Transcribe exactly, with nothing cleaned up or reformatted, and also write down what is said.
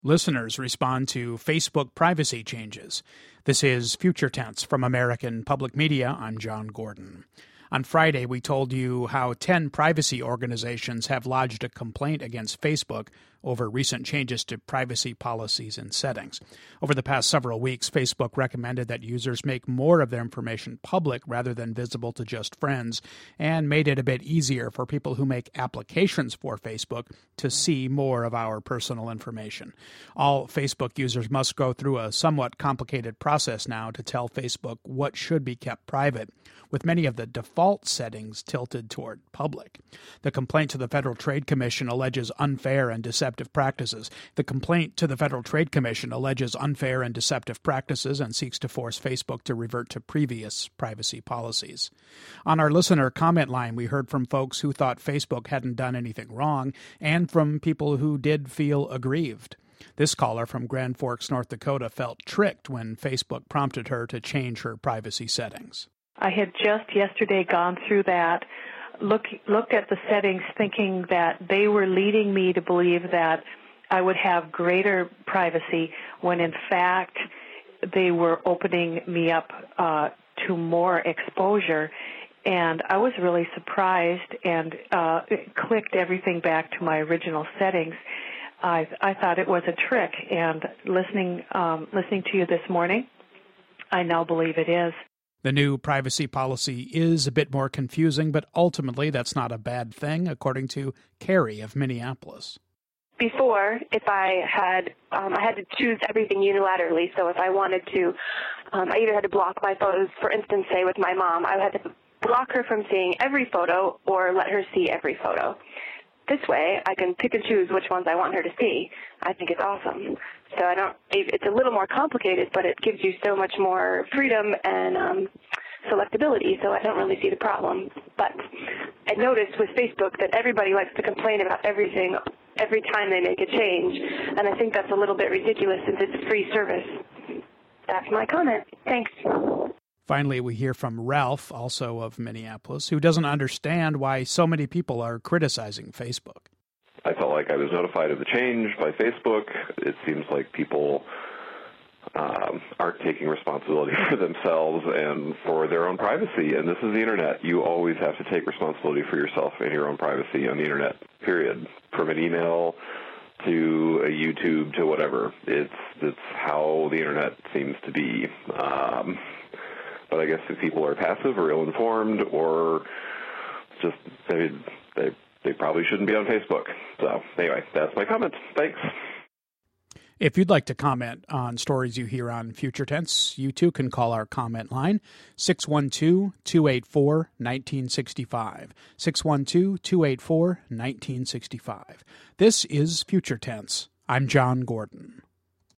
Listeners respond to Facebook privacy changes. This is Future Tense from American Public Media. I'm John Gordon. On Friday, we told you how ten privacy organizations have lodged a complaint against Facebook over recent changes to privacy policies and settings. Over the past several weeks, Facebook recommended that users make more of their information public rather than visible to just friends, and made it a bit easier for people who make applications for Facebook to see more of our personal information. All Facebook users must go through a somewhat complicated process now to tell Facebook what should be kept private, with many of the default settings tilted toward public. The complaint to the Federal Trade Commission alleges unfair and deceptive practices. The complaint to the Federal Trade Commission alleges unfair and deceptive practices and seeks to force Facebook to revert to previous privacy policies. On our listener comment line, we heard from folks who thought Facebook hadn't done anything wrong and from people who did feel aggrieved. This caller from Grand Forks, North Dakota, felt tricked when Facebook prompted her to change her privacy settings. I had just yesterday gone through that, look, looked at the settings thinking that they were leading me to believe that I would have greater privacy when in fact they were opening me up uh, to more exposure. And I was really surprised and uh, clicked everything back to my original settings. I, I thought it was a trick, and listening, um, listening to you this morning, I now believe it is. The new privacy policy is a bit more confusing, but ultimately that's not a bad thing, according to Carrie of Minneapolis. Before, if I had, um, I had to choose everything unilaterally. So if I wanted to, um, I either had to block my photos, for instance, say with my mom, I had to block her from seeing every photo or let her see every photo. This way, I can pick and choose which ones I want her to see. I think it's awesome. So I don't. It's a little more complicated, but it gives you so much more freedom and um, selectability. So I don't really see the problem. But I noticed with Facebook that everybody likes to complain about everything every time they make a change, and I think that's a little bit ridiculous since it's a free service. That's my comment. Thanks. Finally, we hear from Ralph, also of Minneapolis, who doesn't understand why so many people are criticizing Facebook. I felt like I was notified of the change by Facebook. It seems like people um, aren't taking responsibility for themselves and for their own privacy. And this is the Internet. You always have to take responsibility for yourself and your own privacy on the Internet, period. From an email to a YouTube to whatever. It's, it's how the Internet seems to be. Um, but I guess if people are passive or ill-informed or just they they they probably shouldn't be on Facebook. So anyway, that's my comment. Thanks. If you'd like to comment on stories you hear on Future Tense, you too can call our comment line, six one two, two eight four, one nine six five, six one two, two eight four, one nine six five. This is Future Tense. I'm John Gordon.